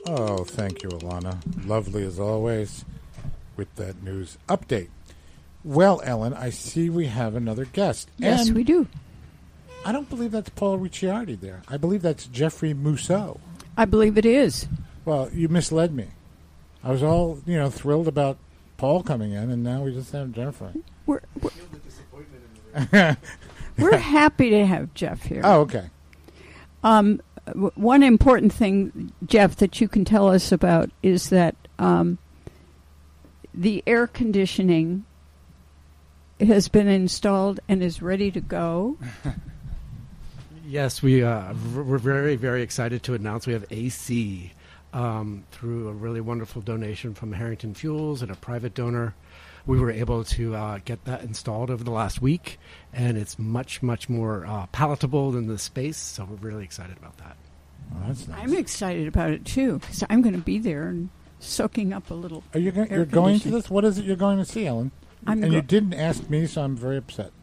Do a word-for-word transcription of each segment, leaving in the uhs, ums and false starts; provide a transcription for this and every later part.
Oh, thank you, Alana. Lovely as always with that news update. Well, Ellen, I see we have another guest. Yes, and we do. I don't believe that's Paul Ricciardi there. I believe that's Jeffrey Mousseau. I believe it is. Well, you misled me. I was all, you know, thrilled about Paul coming in, and now we just have Jennifer. We're we're, we're happy to have Jeff here. Oh, okay. Um, w- one important thing, Jeff, that you can tell us about is that um, the air conditioning has been installed and is ready to go. Yes, we uh, we're very very excited to announce we have A C um, through a really wonderful donation from Harrington Fuels and a private donor. We were able to uh, get that installed over the last week, and it's much much more uh, palatable than the space. So we're really excited about that. Oh, that's nice. I'm excited about it too because I'm going to be there and soaking up a little. Are you go- air you're going to conditioning. this? What is it you're going to see, Ellen? I'm and go- you didn't ask me, so I'm very upset.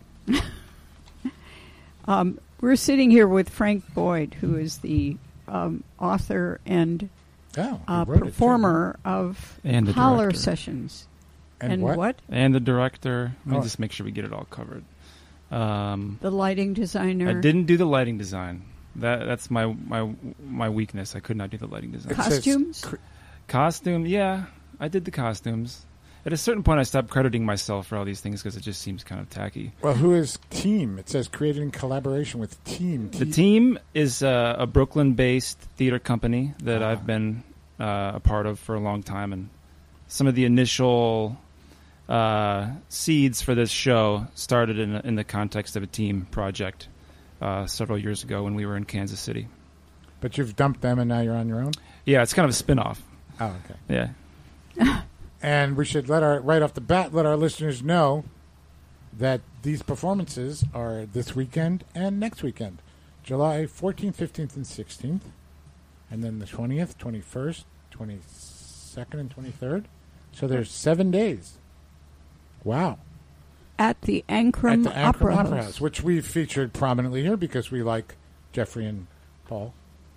Um, we're sitting here with Frank Boyd, who is the um, author and Oh, uh, he wrote it, too. performer of And the Holler director. Sessions. And what? And the director. Let me Oh. just make sure we get it all covered. Um, The lighting designer. I didn't do the lighting design. That that's my my my weakness. I could not do the lighting design. It says Costumes? cr- Costume, yeah, I did the costumes. At a certain point, I stopped crediting myself for all these things because it just seems kind of tacky. Well, who is Team? It says created in collaboration with Team. The T- team is uh, a Brooklyn-based theater company that Ah. I've been uh, a part of for a long time, and some of the initial uh, seeds for this show started in, in the context of a team project uh, several years ago when we were in Kansas City. But you've dumped them, and now you're on your own? Yeah, it's kind of a spin-off. Oh, okay. Yeah. And we should let our, right off the bat, let our listeners know that these performances are this weekend and next weekend. July fourteenth, fifteenth, and sixteenth. And then the twentieth, twenty-first, twenty-second, and twenty-third. So there's seven days. Wow. At the Ankrum, At the Ankrum Opera, Opera House. House, which we've featured prominently here because we like Jeffrey and Paul.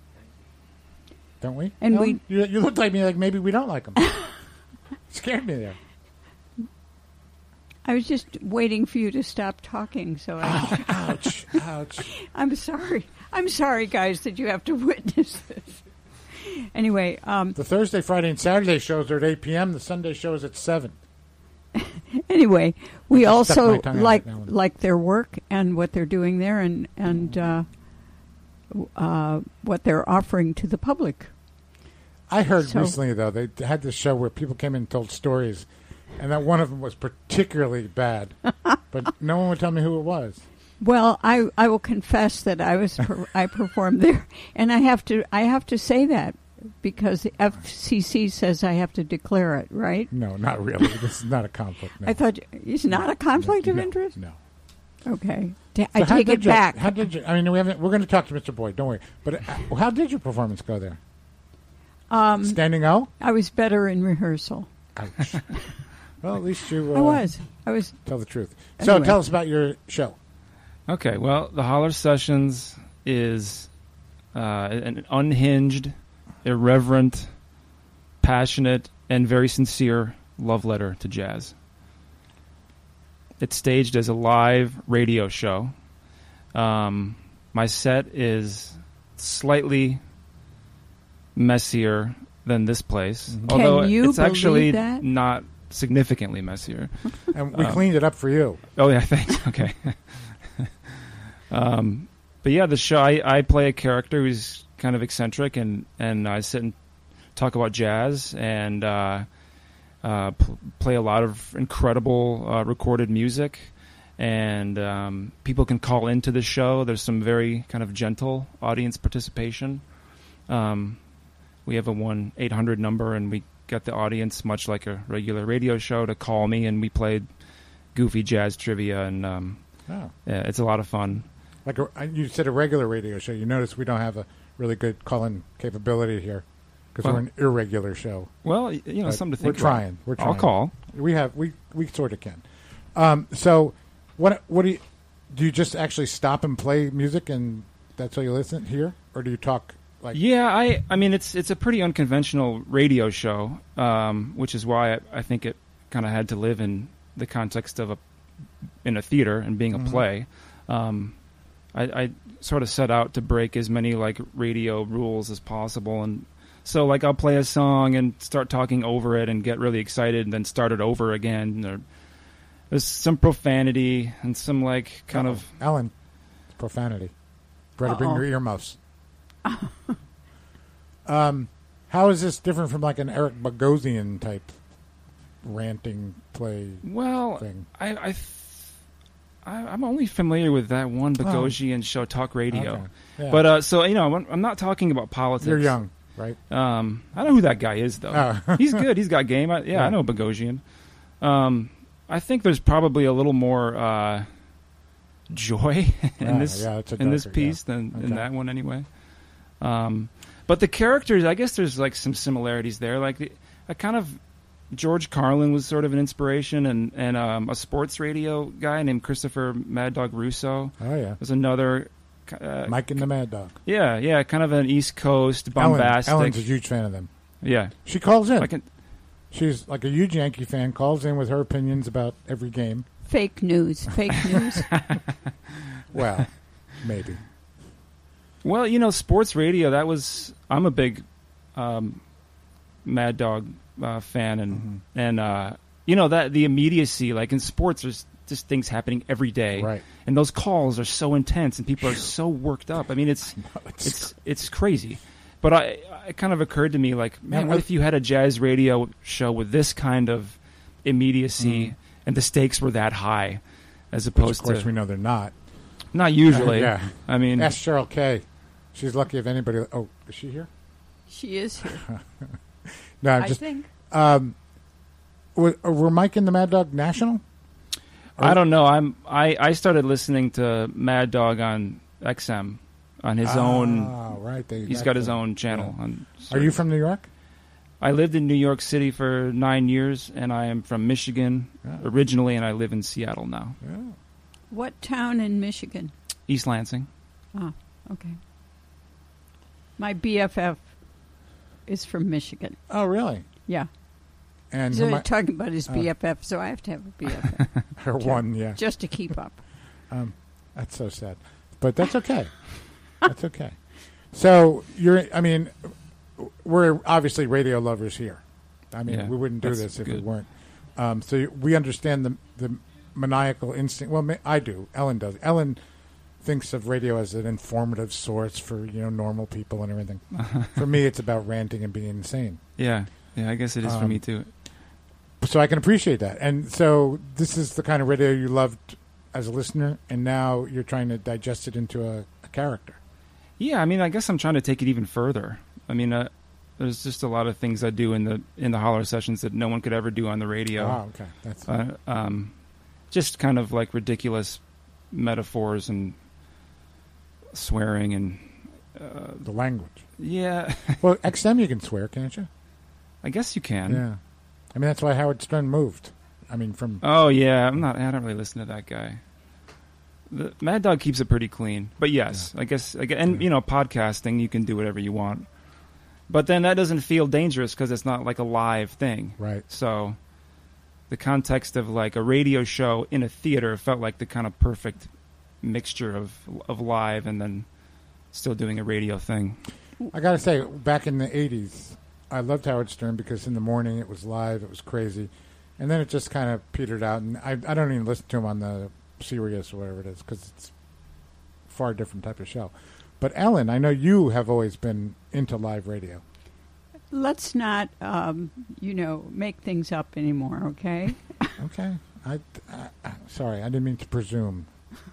Don't we? And No? we- You, you looked like me like maybe we don't like them. Scared me there. I was just waiting for you to stop talking, so I, Ouch. Ouch. I'm sorry. I'm sorry, guys, that you have to witness this. Anyway, um, The Thursday, Friday, and Saturday shows are at eight p.m. The Sunday show is at seven. anyway, we I just stuck also my tongue out like right now. like their work and what they're doing there, and and uh, uh, what they're offering to the public. I heard So- recently, though, they had this show where people came in and told stories, and that one of them was particularly bad. But no one would tell me who it was. Well, I, I will confess that I was per, I performed there, and I have to I have to say that because the F C C says I have to declare it, right? No, not really. This is not a conflict. No. I thought it's not a conflict of No, interest. No. Okay, Ta- So I how take did it your- back. How did you? I mean, we haven't. We're going to talk to Mister Boyd. Don't worry. But uh, how did your performance go there? Um, Standing O. I was better in rehearsal. Ouch. Well, at least you. Uh, I was. I was. Tell the truth. So Anyway. tell us about your show. Okay, well, the Holler Sessions is uh, an unhinged, irreverent, passionate, and very sincere love letter to jazz. It's staged as a live radio show. Um, my set is slightly messier than this place, Mhm. Can although you it's actually believe that? not significantly messier. And we Um, cleaned it up for you. Oh yeah, thanks. Okay. um, but yeah, the show I, I play a character who's kind of eccentric, and, and I sit and talk about jazz and uh, uh, pl- play a lot of incredible uh, recorded music. And um, people can call into the show. There's some very kind of gentle audience participation. Um, we have a one eight hundred number, and we get the audience, much like a regular radio show, to call me, and we played goofy jazz trivia, and um, Oh. yeah, it's a lot of fun. Like a, you said, a regular radio show. You notice we don't have a really good call-in capability here because Well- we're an irregular show. Well, y- you know, But something to we're think about. trying. We're trying. I'll call. We have we we sort of can. Um, so, what what do you do? You just actually stop and play music, and that's how you listen here, or do you talk Like, Yeah, I I mean it's it's a pretty unconventional radio show, um, which is why I, I think it kind of had to live in the context of a in a theater and being Mhm. a play. Um, I, I sort of set out to break as many like radio rules as possible, and so like I'll play a song and start talking over it and get really excited and then start it over again. There, there's some profanity and some like kind Uh-oh. of Ellen, profanity. Better bring Uh-oh. your earmuffs. um, how is this different from like an Eric Bogosian type ranting play well, thing? I, I, th- I I'm only familiar with that one Bogosian show, Talk Radio. Okay. Yeah. But uh, so you know, I'm, I'm not talking about politics. You're young, right? Um, I know who that guy is, though. Oh. He's good. He's got game. I, yeah, Yeah. I know Bogosian. Um, I think there's probably a little more uh, joy in Ah, this yeah, it's a in this darker, piece yeah. than Okay. in that one, anyway. Um, but the characters, I guess, there's like some similarities there. Like, the, I kind of George Carlin was sort of an inspiration, and and um, a sports radio guy named Christopher Mad Dog Russo Oh yeah, was another. Uh, Mike and the Mad Dog. yeah, yeah, kind of an East Coast Ellen, bombastic. Ellen's a huge fan of them. yeah, She calls in. like an, She's like a huge Yankee fan. Calls in with her opinions about every game. Fake news. Fake news. Well, maybe. well, you know, sports radio. That was I'm a big um, Mad Dog uh, fan, and Mhm. and uh, you know that the immediacy, like in sports, there's just things happening every day, Right. and those calls are so intense, and people are so worked up. I mean, it's It's, it's it's crazy. But I, it kind of occurred to me, like, man, Yeah, what I- if you had a jazz radio show with this kind of immediacy, Mhm. and the stakes were that high, as which opposed of course to we know they're not. not usually. yeah. I mean, Ask Cheryl Kay. She's lucky if anybody. Oh, is she here? She is here. No, I'm I just. think. Um, were, were Mike and the Mad Dog national? I don't know. I'm I, I started listening to Mad Dog on X M on his own. Oh, right. They, He's that's got his the- own channel. yeah. On Are you from New York? I lived in New York City for nine years, and I am from Michigan Yeah. originally, and I live in Seattle now. Yeah. What town in Michigan? East Lansing. Oh, okay. My B F F is from Michigan. Oh, really? Yeah. And So her, you're mi- talking about his uh, B F F, so I have to have a B F F her one, yeah. just to keep up. Um, that's so sad, but that's okay. That's okay. So you're. I mean, we're obviously radio lovers here. I mean, Yeah, we wouldn't do that's this if we good. weren't. Um, so we understand the the maniacal instinct. Well, ma- I do. Ellen does. Ellen thinks of radio as an informative source for you know normal people and everything. For me, it's about ranting and being insane. Yeah, yeah. I guess it is for Um, me too. So I can appreciate that. And so this is the kind of radio you loved as a listener, and now you're trying to digest it into a, a character. Yeah, I mean, I guess I'm trying to take it even further. I mean, uh, there's just a lot of things I do in the in the holler sessions that no one could ever do on the radio. Oh, okay. That's Uh, um, just kind of like ridiculous metaphors and swearing and uh, the language. yeah, Well, X M you can swear, can't you? I guess you can. Yeah. I mean, that's why Howard Stern moved. I mean, from Oh yeah, I'm not. I don't really listen to that guy. The Mad Dog keeps it pretty clean, but yes, I guess. I guess and Yeah. you know, podcasting, you can do whatever you want, but then that doesn't feel dangerous because it's not like a live thing. right. So, the context of like a radio show in a theater felt like the kind of perfect mixture of of live and then still doing a radio thing. I got to say, back in the eighties, I loved Howard Stern because in the morning it was live, it was crazy, and then it just kind of petered out. And I, I don't even listen to him on the Sirius or whatever it is because it's a far different type of show. But Ellen, I know you have always been into live radio. Let's not, um, you know, make things up anymore, okay? Okay. I, I, I sorry, I didn't mean to presume.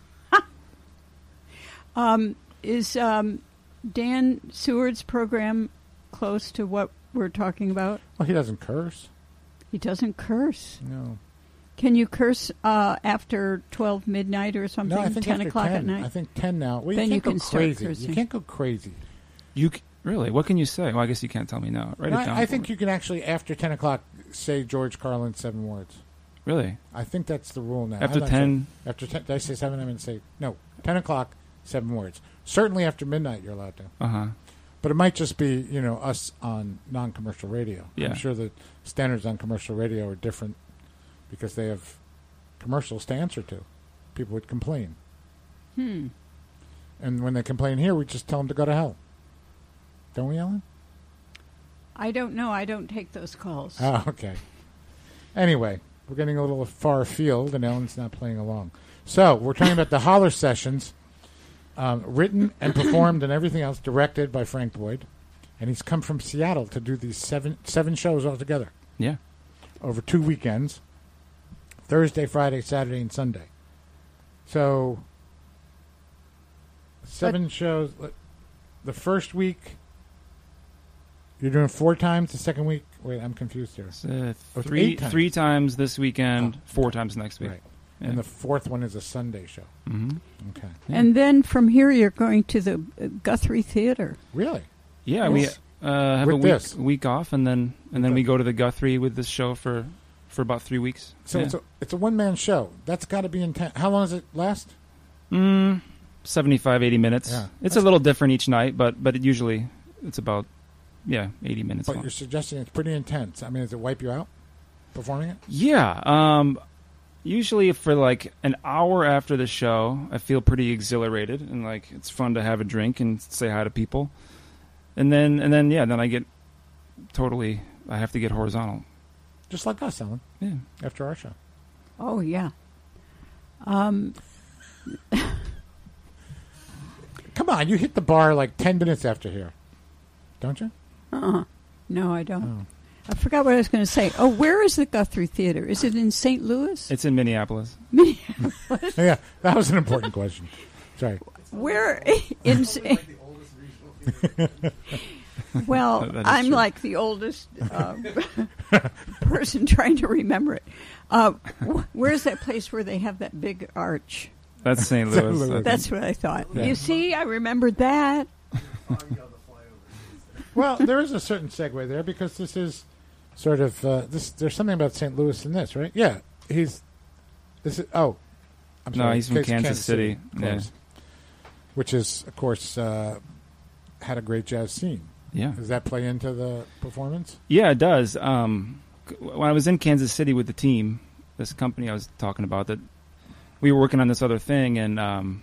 Um, is um, Dan Seward's program close to what we're talking about? Well, he doesn't curse. He doesn't curse. No. Can you curse uh, after twelve midnight or something? No, I think ten after o'clock ten. at night? I think ten now. Well, Then you you can't go can start crazy. cursing. You can't go crazy. You c- really? What can you say? Well, I guess you can't tell me now. Write No, it down. I, I for think me. you can actually, after ten o'clock, say George Carlin seven words. Really I think that's the rule now. after I'm not ten. sure. After ten, did I say seven? I'm going to say no. Ten o'clock, seven words. Certainly after midnight, you're allowed to. Uh huh. But it might just be, you know, us on non-commercial radio. Yeah. I'm sure the standards on commercial radio are different because they have commercials to answer to. People would complain. Hmm. And when they complain here, we just tell them to go to hell. Don't we, Ellen? I don't know. I don't take those calls. Oh, okay. Anyway, we're getting a little far afield, and Ellen's not playing along. So, we're talking about the Holler Sessions, um, written and performed and everything else, directed by Frank Boyd. And he's come from Seattle to do these seven seven shows altogether Yeah. over two weekends, Thursday, Friday, Saturday, and Sunday. So, seven shows. The first week, you're doing four times. The second week, wait, I'm confused here. It's, uh, Oh, it's three eight times. three times this weekend, Oh. four times next week. Right. Yeah. And the fourth one is a Sunday show. Mm-hmm. Okay. And then from here, you're going to the uh, Guthrie Theater. Really? Yeah, Yes. we uh, have With a week this. week off, and then and then Okay. we go to the Guthrie with this show for for about three weeks. So yeah. it's a it's a one man show. That's got to be intense. How long does it last? mm, seventy-five, eighty minutes. Yeah. It's That's- a little different each night, but but it usually it's about yeah eighty minutes But long. you're suggesting it's pretty intense. I mean, does it wipe you out performing it? Yeah. Um, usually for like an hour after the show, I feel pretty exhilarated and like it's fun to have a drink and say hi to people. And then and then yeah, then I get totally I have to get horizontal. Just like us, Ellen, Yeah. after our show. Oh, yeah. Um, Come on, you hit the bar like ten minutes after here, don't you? uh-uh. No, I don't. Oh. I forgot what I was going to say. Oh, where is the Guthrie Theater? Is it in Saint Louis? It's in Minneapolis. Yeah, that was an important question. Sorry. Where in? Well, That is I'm true. like the oldest uh, person trying to remember it. Uh, wh- where's that place where they have that big arch? That's Saint Saint Louis. Louis. I think. That's what I thought. Yeah. You see, I remembered that. Well, there is a certain segue there because this is sort of uh, this. There's something about Saint Louis in this, right? Yeah, he's. This is oh, I'm No, sorry. he's from Kansas, Kansas City. of Yeah. course. Which is, of course, uh, had a great jazz scene. Yeah. Does that play into the performance? Yeah, it does. Um, c- when I was in Kansas City with the team, this company I was talking about, that we were working on this other thing, and um,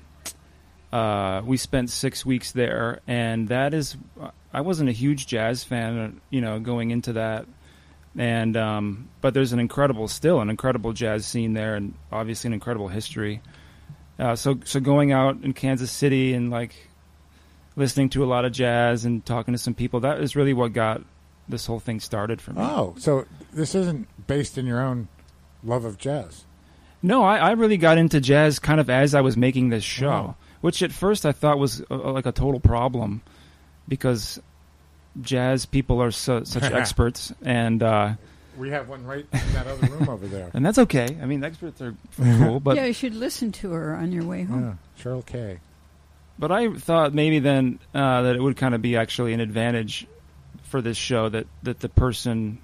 uh, we spent six weeks there. And that is, I wasn't a huge jazz fan, uh, you know, going into that. And um, but there's an incredible, still an incredible jazz scene there, and obviously an incredible history. Uh, so so going out in Kansas City and like listening to a lot of jazz and talking to some people, that is really what got this whole thing started for me. Oh, so this isn't based in your own love of jazz. No, I, I really got into jazz kind of as I was making this show, Oh. which at first I thought was uh, like a total problem because jazz people are so, such experts, and uh, We have one right in that other room over there. and that's okay. I mean, experts are cool, but yeah, you should listen to her on your way home. Yeah, Cheryl Kay. but I thought maybe then uh, that it would kind of be actually an advantage for this show that, that the person,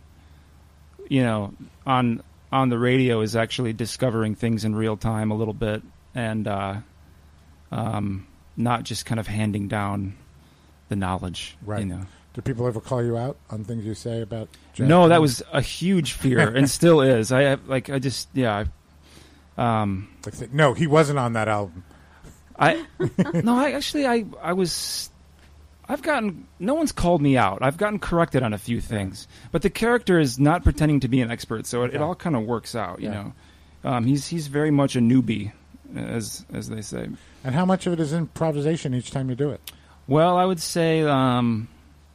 you know, on on the radio is actually discovering things in real time a little bit, and uh, um, not just kind of handing down the knowledge. Right. You know. Do people ever call you out on things you say about jazz? No, that was a huge fear, and still is. I have, like I just yeah. I, um, Like, say, no, he wasn't on that album. I no, I actually I I was I've gotten no one's called me out. I've gotten corrected on a few things, but the character is not pretending to be an expert, so it, it Yeah. all kind of works out. You Yeah. know, um, he's he's very much a newbie, as as they say. And how much of it is improvisation each time you do it? Well, I would say um,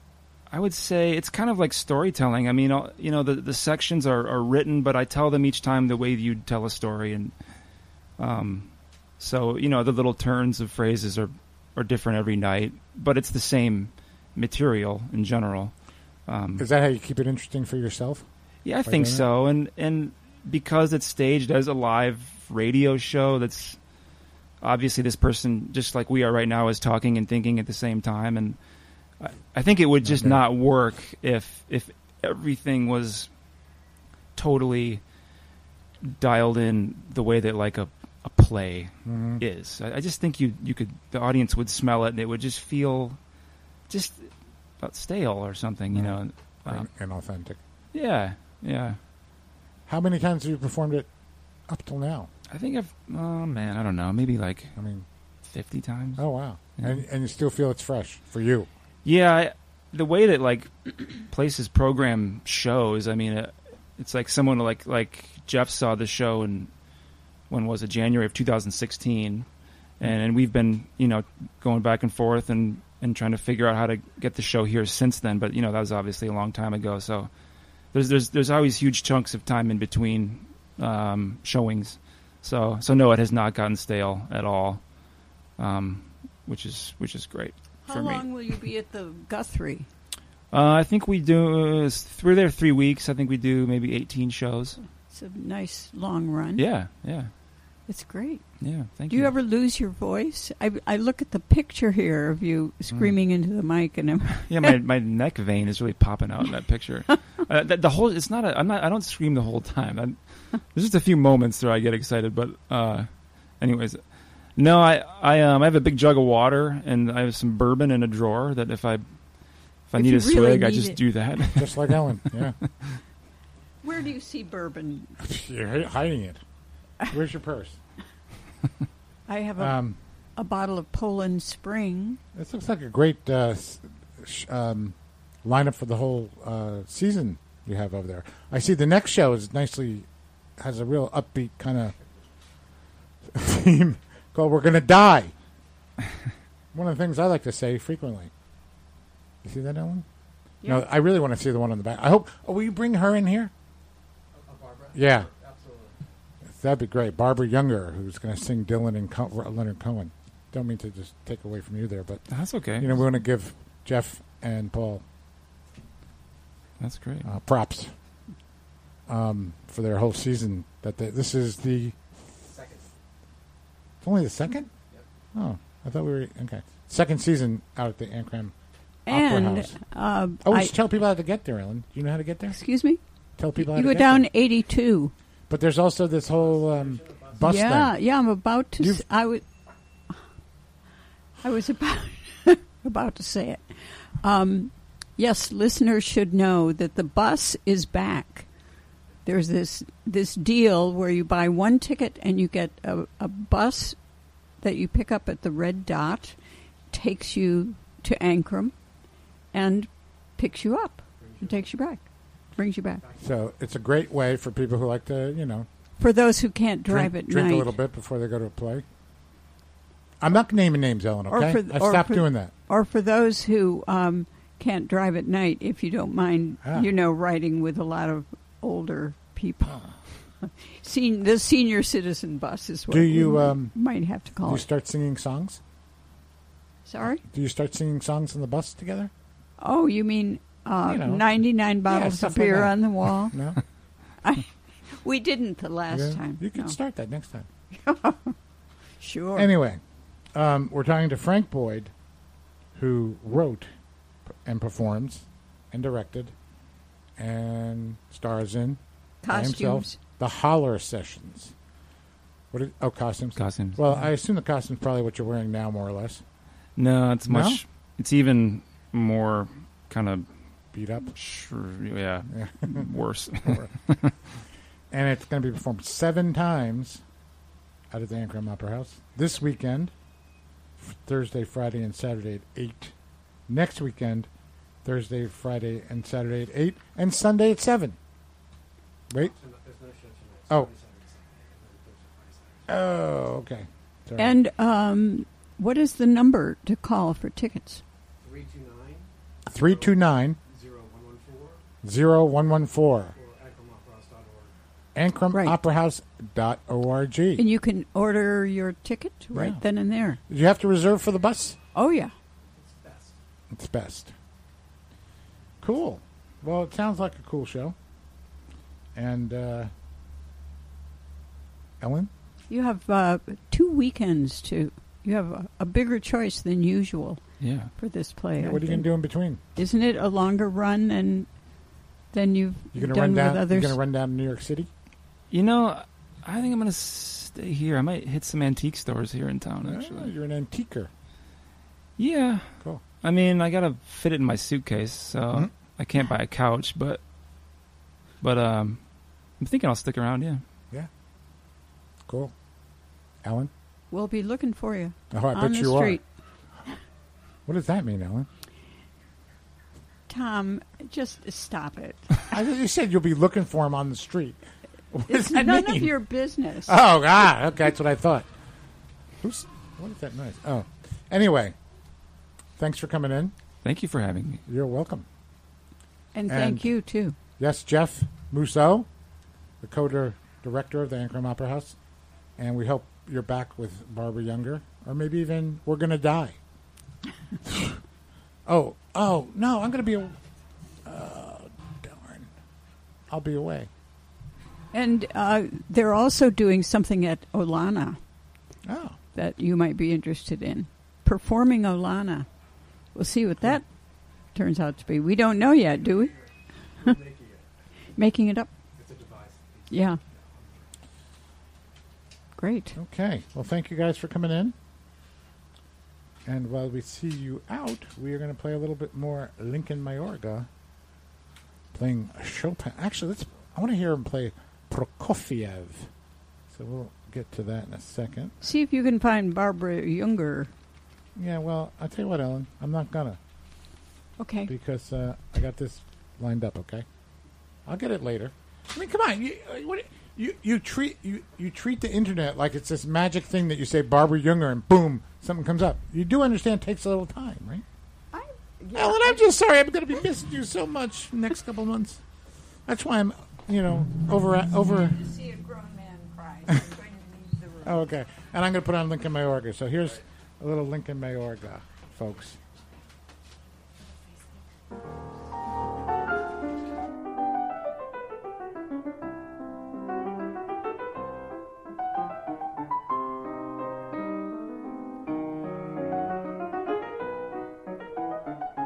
I would say it's kind of like storytelling. I mean, uh, you know, the the sections are, are written, but I tell them each time the way you'd tell a story, and um, so you know, the little turns of phrases are are different every night, but it's the same material in general. Um, Is that how you keep it interesting for yourself? yeah, I by think doing it? so, and and because it's staged as a live radio show, that's obviously this person, just like we are right now, is talking and thinking at the same time, and I, I think it would just Okay. not work if if everything was totally dialed in the way that like a a play Mm-hmm. is. I, I just think you you could the audience would smell it and it would just feel just about stale or something, you know. Um, and authentic. yeah, yeah. How many times have you performed it up till now? I think I've, oh man, I don't know, maybe like I mean, fifty times. oh wow, Yeah. and and you still feel it's fresh for you. Yeah, I, the way that like places program shows, I mean, it, it's like someone like like Jeff saw the show in when was it January of two thousand sixteen, and, and we've been you know going back and forth and, and trying to figure out how to get the show here since then. But you know that was obviously a long time ago. So there's there's there's always huge chunks of time in between um, showings. So so no, it has not gotten stale at all, um, which is which is great. How for long me. will you be at the Guthrie? Uh, I think we do. Uh, we're there three weeks. I think we do maybe eighteen shows. It's a nice long run. Yeah, yeah, It's great. yeah. Thank Do you. you ever lose your voice? I, I look at the picture here of you screaming into the mic, and I'm Yeah, my my neck vein is really popping out in that picture. uh, the, the whole it's not. A, I'm not. I don't scream the whole time. I'm, there's just a few moments where I get excited, but uh, anyways, no. I I um I have a big jug of water and I have some bourbon in a drawer that if I if I If need you a swig, really I need just it. do that. Just like Ellen, yeah. Where do you see bourbon? You're hi- hiding it. Where's your purse? I have a, Um, a bottle of Poland Spring. this looks like a great uh, s- sh- um, lineup for the whole uh, season you have over there. I see the next show is nicely has a real upbeat kind of theme called "We're Gonna Die." One of the things I like to say frequently. You see that, Ellen? No, I really want to see the one on the back. I hope. Oh, will you bring her in here? Barbara? Yeah. Absolutely. That'd be great. Barbara Younger, who's going to sing Dylan and Co- Leonard Cohen. Don't mean to just take away from you there, but That's okay. you know we want to give Jeff and Paul That's great. uh, props um, for their whole season. That they, this is the Second. it's only the second. Yep. Oh, I thought we were okay. Second season out at the Ancram Opera And House. uh, Oh, we I, should tell people how to get there, Ellen. Do you know how to get there? excuse me. Tell people how You to go get down there. eighty-two. But there's also this whole um, bus yeah, thing. yeah. I'm about to. You've- S- I was. I was about about to say it. Um, yes, listeners should know that the bus is back. There's this this deal where you buy one ticket and you get a, a bus that you pick up at the Red Dot, takes you to Ancram, and picks you up and takes you back, brings you back. So it's a great way for people who like to, you know, For those who can't drive drink, at drink night, a little bit before they go to a play. I'm not naming names, Ellen, Or okay? for- I've or stopped for- doing that. or for those who um, can't drive at night, if you don't mind, Ah. you know, riding with a lot of older people. Sen- the senior citizen bus is what Do you, we um, might have to Do call you it. start singing songs? Sorry? Do you start singing songs on the bus together? Oh, you mean uh, You know. ninety-nine bottles stuff of like beer that. on the wall? No? We didn't the last Yeah. time. You can no. start that next time. Sure. Anyway, um, we're talking to Frank Boyd, who wrote and performs and directed and stars in by himself Costumes. the Holler Sessions. What? Did, oh, costumes. Costumes. Well, I assume the costume's probably what you're wearing now, more or less. no, it's No? much. It's even more kind of Beat up. sure, yeah, Yeah. worse. And it's going to be performed seven times out at the Ancram Opera House. This weekend, f- Thursday, Friday, and Saturday at eight. Next weekend, Thursday, Friday, and Saturday at eight. And Sunday at seven. Wait. Oh. Oh, okay. Sorry. And um, what is the number to call for tickets? three two nine three two nine, zero one one four zero one one four. or ancram opera house dot org. ancram opera house dot org. And you can order your ticket right Yeah. then and there. Do you have to reserve for the bus? Oh, yeah. It's best. It's best. Cool. Well, it sounds like a cool show. And, uh, Ellen? You have uh, two weekends to. You have a, a bigger choice than usual yeah. for this play. I What are you going think. to do in between? Isn't it a longer run than than you've You going to done run down? with You others? going to run down to New York City? You know, I think I'm gonna stay here. I might hit some antique stores here in town. Oh, Actually, you're an antiquer. yeah. Cool. I mean, I gotta fit it in my suitcase, so Mm-hmm. I can't buy a couch. But, but um, I'm thinking I'll stick around. Yeah. Yeah. Cool. Ellen? We'll be looking for you Oh, I on bet the you street. are. What does that mean, Ellen? Tom, just stop it. I thought you said you'll be looking for him on the street. What does It's that none mean? of your business. Oh, ah, okay, that's what I thought. Who's, what is that noise? Oh. Anyway, thanks for coming in. Thank you for having me. You're welcome. and and- thank you, too. Yes, Jeff Mousseau, the co-director of the Ancram Opera House. And we hope you're back with Barbara Younger. Or maybe even We're Gonna Die. oh, oh, no, I'm going to be... A, oh, darn. I'll be away. And uh, they're also doing something at Olana Oh. that you might be interested in. Performing Olana. We'll see what that turns out to be. We don't know yet, do we? Making it up. It's a device. Yeah. Great. Okay. Well, thank you guys for coming in. And while we see you out, we are going to play a little bit more Lincoln Mayorga. Playing Chopin. Actually, let's. I want to hear him play Prokofiev. So we'll get to that in a second. See if you can find Barbara Younger. Yeah, well, I'll tell you what, Ellen. I'm not going to. Okay. Because uh, I got this lined up, okay? I'll get it later. I mean, come on. You, what, you, you, treat, you, you treat the internet like it's this magic thing that you say Barbara Younger and boom, something comes up. You do understand it takes a little time, right? I, Ellen, I'm just sorry. I'm going to be missing you so much next couple months. That's why I'm, you know, over... over. see a grown man cry. I'm going to leave the room. Oh, okay. And I'm going to put on Lincoln Mayorga. So here's a little Lincoln Mayorga, folks.